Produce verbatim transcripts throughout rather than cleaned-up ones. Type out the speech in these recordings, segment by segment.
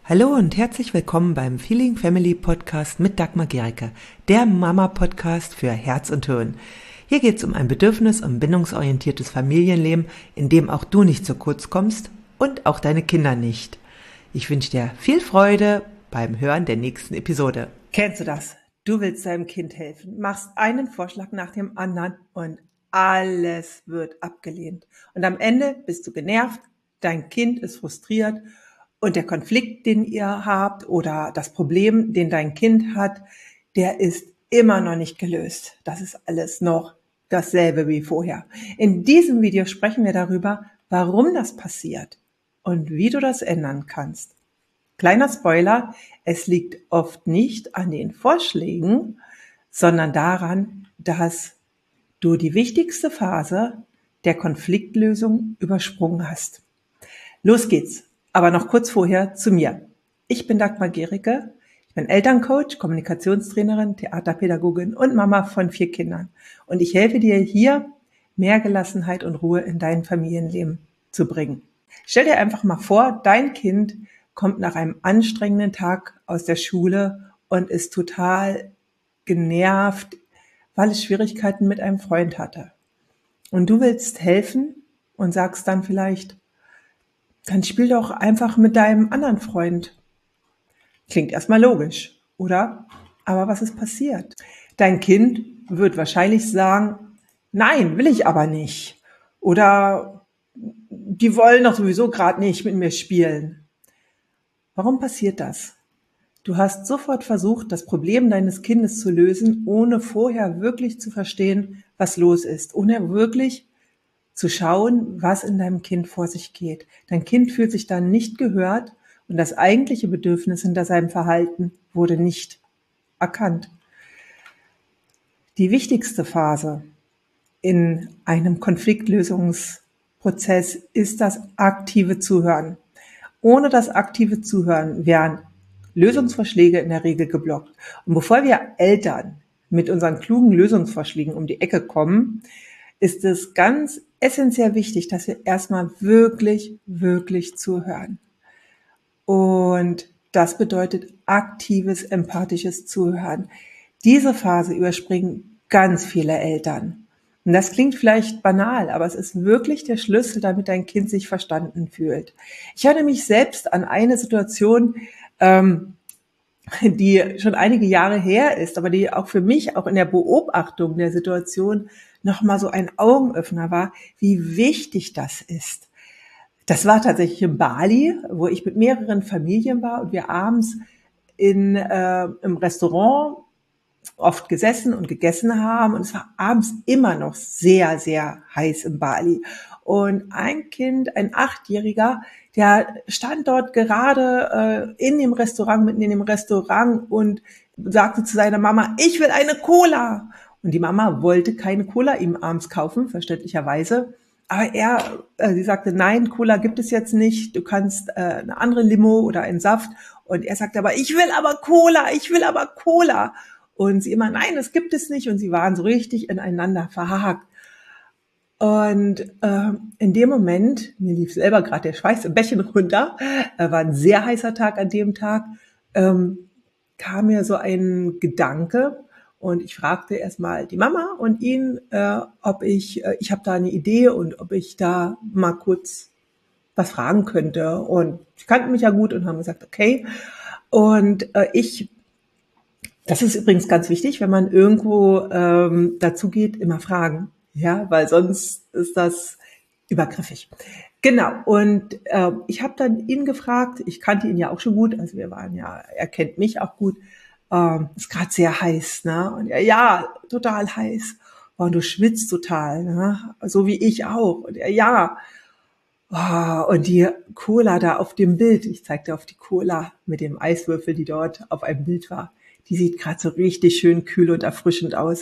Hallo und herzlich willkommen beim Feeling Family Podcast mit Dagmar Gericke, der Mama-Podcast für Herz und Hirn. Hier geht es um ein bedürfnis- und bindungsorientiertes Familienleben, in dem auch du nicht zu kurz kommst und auch deine Kinder nicht. Ich wünsche dir viel Freude beim Hören der nächsten Episode. Kennst du das? Du willst deinem Kind helfen, machst einen Vorschlag nach dem anderen und alles wird abgelehnt. Und am Ende bist du genervt, dein Kind ist frustriert und der Konflikt, den ihr habt oder das Problem, den dein Kind hat, der ist immer noch nicht gelöst. Das ist alles noch dasselbe wie vorher. In diesem Video sprechen wir darüber, warum das passiert und wie du das ändern kannst. Kleiner Spoiler, es liegt oft nicht an den Vorschlägen, sondern daran, dass du die wichtigste Phase der Konfliktlösung übersprungen hast. Los geht's, aber noch kurz vorher zu mir. Ich bin Dagmar Gericke, ich bin Elterncoach, Kommunikationstrainerin, Theaterpädagogin und Mama von vier Kindern. Und ich helfe dir hier, mehr Gelassenheit und Ruhe in dein Familienleben zu bringen. Stell dir einfach mal vor, dein Kind kommt nach einem anstrengenden Tag aus der Schule und ist total genervt, weil es Schwierigkeiten mit einem Freund hatte. Und du willst helfen und sagst dann vielleicht, dann spiel doch einfach mit deinem anderen Freund. Klingt erstmal logisch, oder? Aber was ist passiert? Dein Kind wird wahrscheinlich sagen, nein, will ich aber nicht. Oder die wollen doch sowieso gerade nicht mit mir spielen. Warum passiert das? Du hast sofort versucht, das Problem deines Kindes zu lösen, ohne vorher wirklich zu verstehen, was los ist, ohne wirklich zu schauen, was in deinem Kind vor sich geht. Dein Kind fühlt sich dann nicht gehört und das eigentliche Bedürfnis hinter seinem Verhalten wurde nicht erkannt. Die wichtigste Phase in einem Konfliktlösungsprozess ist das aktive Zuhören. Ohne das aktive Zuhören wären Lösungsvorschläge in der Regel geblockt. Und bevor wir Eltern mit unseren klugen Lösungsvorschlägen um die Ecke kommen, ist es ganz essentiell wichtig, dass wir erstmal wirklich, wirklich zuhören. Und das bedeutet aktives, empathisches Zuhören. Diese Phase überspringen ganz viele Eltern. Und das klingt vielleicht banal, aber es ist wirklich der Schlüssel, damit dein Kind sich verstanden fühlt. Ich erinnere mich selbst an eine Situation, ähm, die schon einige Jahre her ist, aber die auch für mich, auch in der Beobachtung der Situation, nochmal so ein Augenöffner war, wie wichtig das ist. Das war tatsächlich in Bali, wo ich mit mehreren Familien war und wir abends in, äh, im Restaurant oft gesessen und gegessen haben und es war abends immer noch sehr, sehr heiß in Bali. Und ein Kind, ein Achtjähriger, der stand dort gerade äh, in dem Restaurant, mitten in dem Restaurant und sagte zu seiner Mama, ich will eine Cola. Und die Mama wollte keine Cola ihm abends kaufen, verständlicherweise. Aber er, äh, sie sagte, nein, Cola gibt es jetzt nicht, du kannst äh, eine andere Limo oder einen Saft. Und er sagte aber, ich will aber Cola, ich will aber Cola. Und sie immer, nein, das gibt es nicht. Und sie waren so richtig ineinander verhakt. Und äh, in dem Moment, mir lief selber gerade der Schweiß im Bächen runter, äh, war ein sehr heißer Tag an dem Tag, ähm, kam mir so ein Gedanke und ich fragte erstmal die Mama und ihn, äh, ob ich, äh, ich habe da eine Idee und ob ich da mal kurz was fragen könnte. Und sie kannten mich ja gut und haben gesagt, okay. Und äh, ich Das ist übrigens ganz wichtig, wenn man irgendwo ähm, dazu geht, immer fragen, ja, weil sonst ist das übergriffig. Genau. Und äh, ich habe dann ihn gefragt. Ich kannte ihn ja auch schon gut, also wir waren ja, er kennt mich auch gut. Ähm, ist gerade sehr heiß, ne? Und er, ja, total heiß. Oh, und du schwitzt total, ne? So wie ich auch. Und er, ja. Oh, und die Cola da auf dem Bild. Ich zeigte auf die Cola mit dem Eiswürfel, die dort auf einem Bild war. Die sieht gerade so richtig schön kühl und erfrischend aus.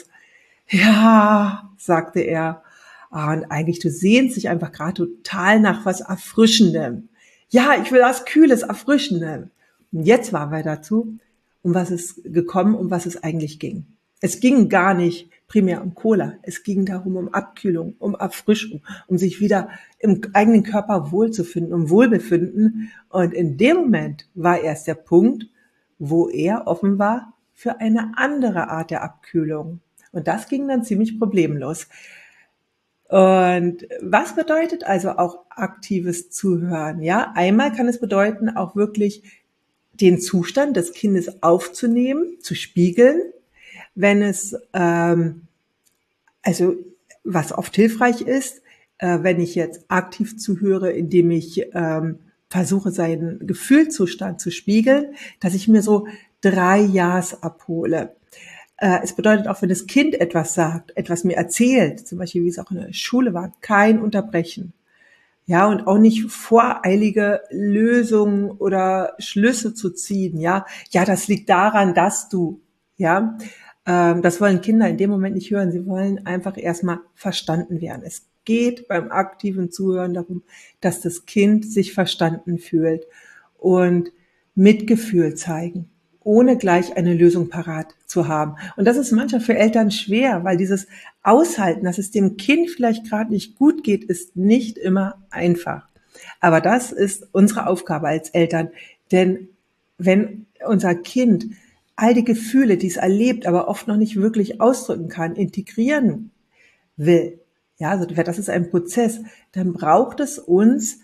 Ja, sagte er. Ah, und eigentlich, du sehnst dich einfach gerade total nach was Erfrischendem. Ja, ich will was Kühles, Erfrischendem. Und jetzt waren wir dazu, um was es gekommen, um was es eigentlich ging. Es ging gar nicht primär um Cola. Es ging darum, um Abkühlung, um Erfrischung, um sich wieder im eigenen Körper wohlzufinden, um Wohlbefinden. Und in dem Moment war erst der Punkt, wo er offen war für eine andere Art der Abkühlung. Und das ging dann ziemlich problemlos. Und was bedeutet also auch aktives Zuhören? Ja, einmal kann es bedeuten, auch wirklich den Zustand des Kindes aufzunehmen, zu spiegeln, wenn es, ähm, also was oft hilfreich ist, äh, wenn ich jetzt aktiv zuhöre, indem ich ähm, versuche, seinen Gefühlszustand zu spiegeln, dass ich mir so drei Ja's abhole. Äh, es bedeutet auch, wenn das Kind etwas sagt, etwas mir erzählt, zum Beispiel wie es auch in der Schule war, kein Unterbrechen. Ja, und auch nicht voreilige Lösungen oder Schlüsse zu ziehen. Ja, ja, das liegt daran, dass du, ja, ähm, das wollen Kinder in dem Moment nicht hören. Sie wollen einfach erstmal verstanden werden. Es geht beim aktiven Zuhören darum, dass das Kind sich verstanden fühlt und Mitgefühl zeigen, ohne gleich eine Lösung parat zu haben. Und das ist manchmal für Eltern schwer, weil dieses Aushalten, dass es dem Kind vielleicht gerade nicht gut geht, ist nicht immer einfach. Aber das ist unsere Aufgabe als Eltern. Denn wenn unser Kind all die Gefühle, die es erlebt, aber oft noch nicht wirklich ausdrücken kann, integrieren will, ja, also das ist ein Prozess, dann braucht es uns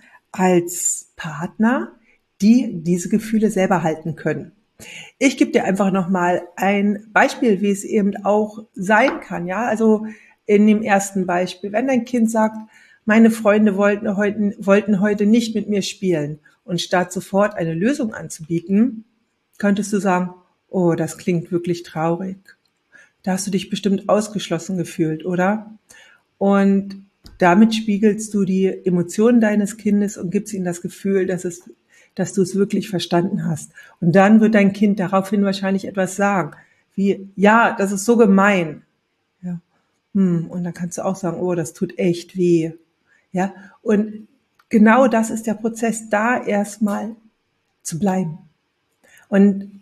als Partner, die diese Gefühle selber halten können. Ich gebe dir einfach nochmal ein Beispiel, wie es eben auch sein kann. Ja, also in dem ersten Beispiel, wenn dein Kind sagt, meine Freunde wollten heute, wollten heute nicht mit mir spielen, und statt sofort eine Lösung anzubieten, könntest du sagen, oh, das klingt wirklich traurig. Da hast du dich bestimmt ausgeschlossen gefühlt, oder? Und damit spiegelst du die Emotionen deines Kindes und gibst ihm das Gefühl, dass es dass du es wirklich verstanden hast. Und dann wird dein Kind daraufhin wahrscheinlich etwas sagen, wie, ja, das ist so gemein. Ja. Hm, und dann kannst du auch sagen, oh, das tut echt weh. Ja. Und genau das ist der Prozess, da erstmal zu bleiben. Und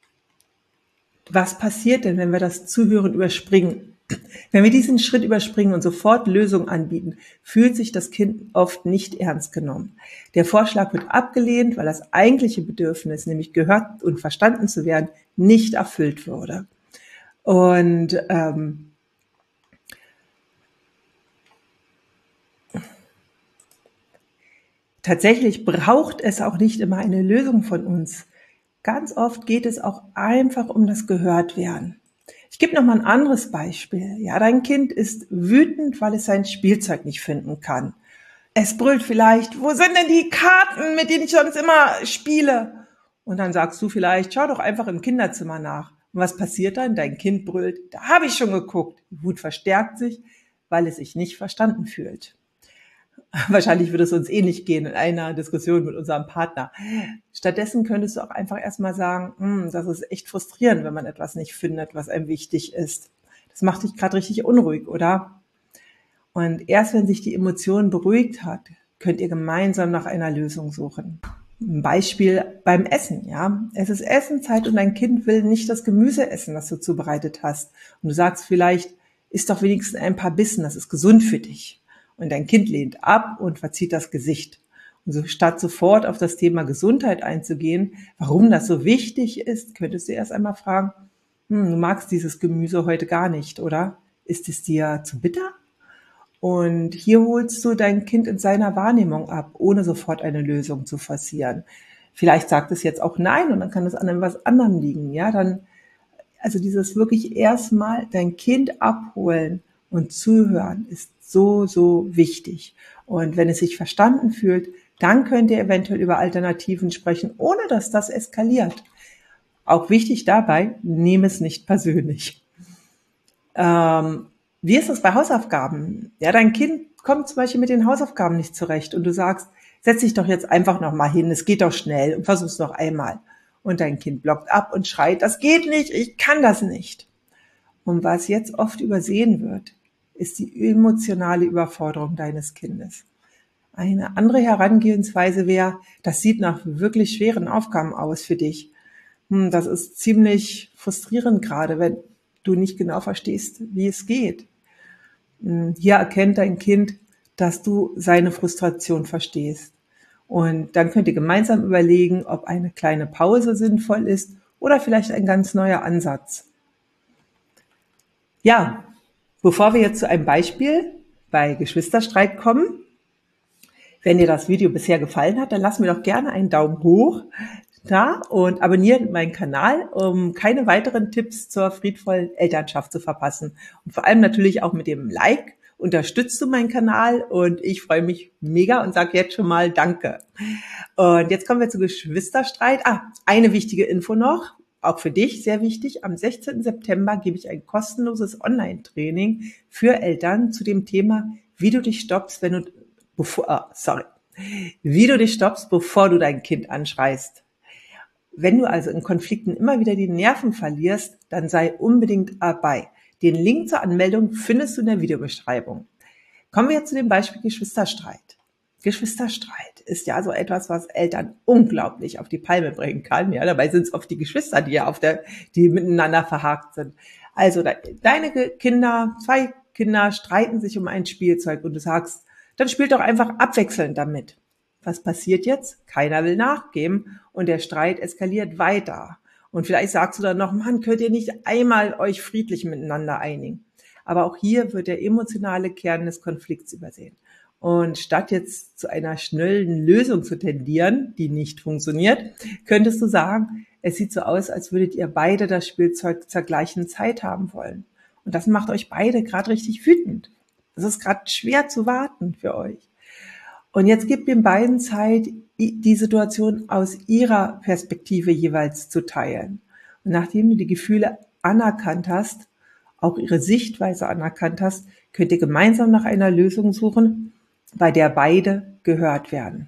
was passiert denn, wenn wir das Zuhören überspringen? Wenn wir diesen Schritt überspringen und sofort Lösungen anbieten, fühlt sich das Kind oft nicht ernst genommen. Der Vorschlag wird abgelehnt, weil das eigentliche Bedürfnis, nämlich gehört und verstanden zu werden, nicht erfüllt wurde. Und ähm, tatsächlich braucht es auch nicht immer eine Lösung von uns. Ganz oft geht es auch einfach um das Gehörtwerden. Ich gebe noch mal ein anderes Beispiel. Ja, dein Kind ist wütend, weil es sein Spielzeug nicht finden kann. Es brüllt vielleicht, wo sind denn die Karten, mit denen ich sonst immer spiele? Und dann sagst du vielleicht, schau doch einfach im Kinderzimmer nach. Und was passiert dann? Dein Kind brüllt, da habe ich schon geguckt. Die Wut verstärkt sich, weil es sich nicht verstanden fühlt. Wahrscheinlich würde es uns ähnlich gehen in einer Diskussion mit unserem Partner. Stattdessen könntest du auch einfach erstmal sagen, hm, das ist echt frustrierend, wenn man etwas nicht findet, was einem wichtig ist. Das macht dich gerade richtig unruhig, oder? Und erst wenn sich die Emotion beruhigt hat, könnt ihr gemeinsam nach einer Lösung suchen. Ein Beispiel beim Essen, ja. Es ist Essenzeit und dein Kind will nicht das Gemüse essen, das du zubereitet hast. Und du sagst vielleicht, isst doch wenigstens ein paar Bissen, das ist gesund für dich. Und dein Kind lehnt ab und verzieht das Gesicht. Und so statt sofort auf das Thema Gesundheit einzugehen, warum das so wichtig ist, könntest du erst einmal fragen, hm, du magst dieses Gemüse heute gar nicht, oder? Ist es dir zu bitter? Und hier holst du dein Kind in seiner Wahrnehmung ab, ohne sofort eine Lösung zu forcieren. Vielleicht sagt es jetzt auch nein und dann kann es an etwas anderem liegen. Ja, dann, also dieses wirklich erstmal dein Kind abholen und zuhören ist so, so wichtig. Und wenn es sich verstanden fühlt, dann könnt ihr eventuell über Alternativen sprechen, ohne dass das eskaliert. Auch wichtig dabei, nehme es nicht persönlich. Ähm, wie ist das bei Hausaufgaben? Ja, dein Kind kommt zum Beispiel mit den Hausaufgaben nicht zurecht und du sagst, setz dich doch jetzt einfach noch mal hin, es geht doch schnell und versuch's noch einmal. Und dein Kind blockt ab und schreit, das geht nicht, ich kann das nicht. Und was jetzt oft übersehen wird, ist die emotionale Überforderung deines Kindes. Eine andere Herangehensweise wäre, das sieht nach wirklich schweren Aufgaben aus für dich. Das ist ziemlich frustrierend gerade, wenn du nicht genau verstehst, wie es geht. Hier erkennt dein Kind, dass du seine Frustration verstehst. Und dann könnt ihr gemeinsam überlegen, ob eine kleine Pause sinnvoll ist oder vielleicht ein ganz neuer Ansatz. Ja, bevor wir jetzt zu einem Beispiel bei Geschwisterstreit kommen, wenn dir das Video bisher gefallen hat, dann lass mir doch gerne einen Daumen hoch da und abonniere meinen Kanal, um keine weiteren Tipps zur friedvollen Elternschaft zu verpassen. Und vor allem natürlich auch mit dem Like unterstützt du meinen Kanal und ich freue mich mega und sage jetzt schon mal Danke. Und jetzt kommen wir zu Geschwisterstreit. Ah, eine wichtige Info noch, auch für dich sehr wichtig. Am sechzehnten September gebe ich ein kostenloses Online-Training für Eltern zu dem Thema, wie du dich stoppst, wenn du, bevor, ah, sorry, wie du dich stoppst, bevor du dein Kind anschreist. Wenn du also in Konflikten immer wieder die Nerven verlierst, dann sei unbedingt dabei. Den Link zur Anmeldung findest du in der Videobeschreibung. Kommen wir jetzt zu dem Beispiel Geschwisterstreit. Geschwisterstreit ist ja so etwas, was Eltern unglaublich auf die Palme bringen kann. Ja, dabei sind es oft die Geschwister, die ja auf der, die miteinander verhakt sind. Also deine Kinder, zwei Kinder streiten sich um ein Spielzeug und du sagst, dann spielt doch einfach abwechselnd damit. Was passiert jetzt? Keiner will nachgeben und der Streit eskaliert weiter. Und vielleicht sagst du dann noch, Mann, könnt ihr nicht einmal euch friedlich miteinander einigen? Aber auch hier wird der emotionale Kern des Konflikts übersehen. Und statt jetzt zu einer schnellen Lösung zu tendieren, die nicht funktioniert, könntest du sagen, es sieht so aus, als würdet ihr beide das Spielzeug zur gleichen Zeit haben wollen. Und das macht euch beide gerade richtig wütend. Es ist gerade schwer zu warten für euch. Und jetzt gebt den beiden Zeit, die Situation aus ihrer Perspektive jeweils zu teilen. Und nachdem du die Gefühle anerkannt hast, auch ihre Sichtweise anerkannt hast, könnt ihr gemeinsam nach einer Lösung suchen, bei der beide gehört werden.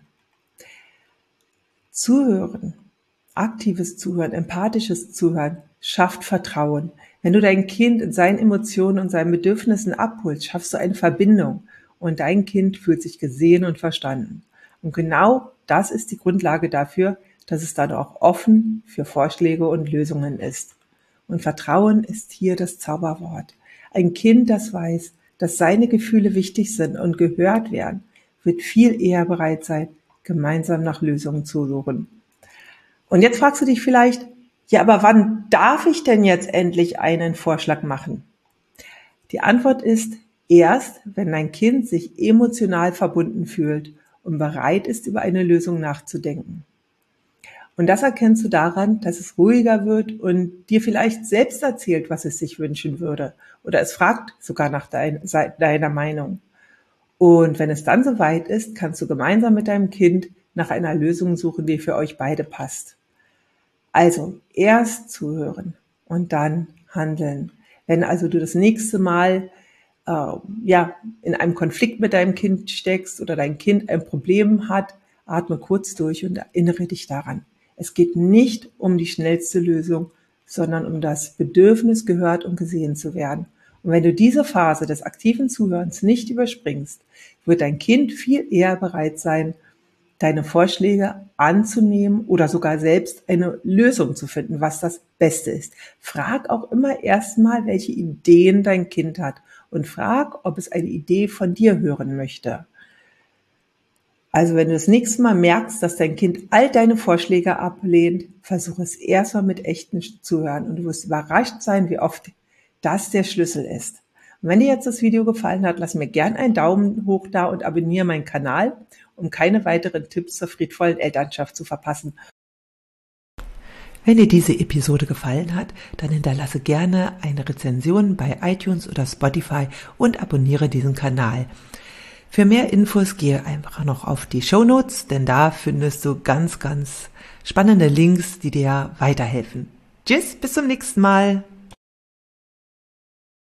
Zuhören, aktives Zuhören, empathisches Zuhören schafft Vertrauen. Wenn du dein Kind in seinen Emotionen und seinen Bedürfnissen abholst, schaffst du eine Verbindung. Und dein Kind fühlt sich gesehen und verstanden. Und genau das ist die Grundlage dafür, dass es dann auch offen für Vorschläge und Lösungen ist. Und Vertrauen ist hier das Zauberwort. Ein Kind, das weiß, dass seine Gefühle wichtig sind und gehört werden, wird viel eher bereit sein, gemeinsam nach Lösungen zu suchen. Und jetzt fragst du dich vielleicht, ja, aber wann darf ich denn jetzt endlich einen Vorschlag machen? Die Antwort ist, erst, wenn dein Kind sich emotional verbunden fühlt und bereit ist, über eine Lösung nachzudenken. Und das erkennst du daran, dass es ruhiger wird und dir vielleicht selbst erzählt, was es sich wünschen würde. Oder es fragt sogar nach dein, deiner Meinung. Und wenn es dann soweit ist, kannst du gemeinsam mit deinem Kind nach einer Lösung suchen, die für euch beide passt. Also erst zuhören und dann handeln. Wenn also du das nächste Mal ja, in einem Konflikt mit deinem Kind steckst oder dein Kind ein Problem hat, atme kurz durch und erinnere dich daran. Es geht nicht um die schnellste Lösung, sondern um das Bedürfnis, gehört und gesehen zu werden. Und wenn du diese Phase des aktiven Zuhörens nicht überspringst, wird dein Kind viel eher bereit sein, deine Vorschläge anzunehmen oder sogar selbst eine Lösung zu finden, was das Beste ist. Frag auch immer erstmal, welche Ideen dein Kind hat und frag, ob es eine Idee von dir hören möchte. Also wenn du das nächste Mal merkst, dass dein Kind all deine Vorschläge ablehnt, versuche es erstmal mit echtem Zuhören und du wirst überrascht sein, wie oft das der Schlüssel ist. Und wenn dir jetzt das Video gefallen hat, lass mir gern einen Daumen hoch da und abonniere meinen Kanal, um keine weiteren Tipps zur friedvollen Elternschaft zu verpassen. Wenn dir diese Episode gefallen hat, dann hinterlasse gerne eine Rezension bei iTunes oder Spotify und abonniere diesen Kanal. Für mehr Infos gehe einfach noch auf die Shownotes, denn da findest du ganz, ganz spannende Links, die dir weiterhelfen. Tschüss, bis zum nächsten Mal.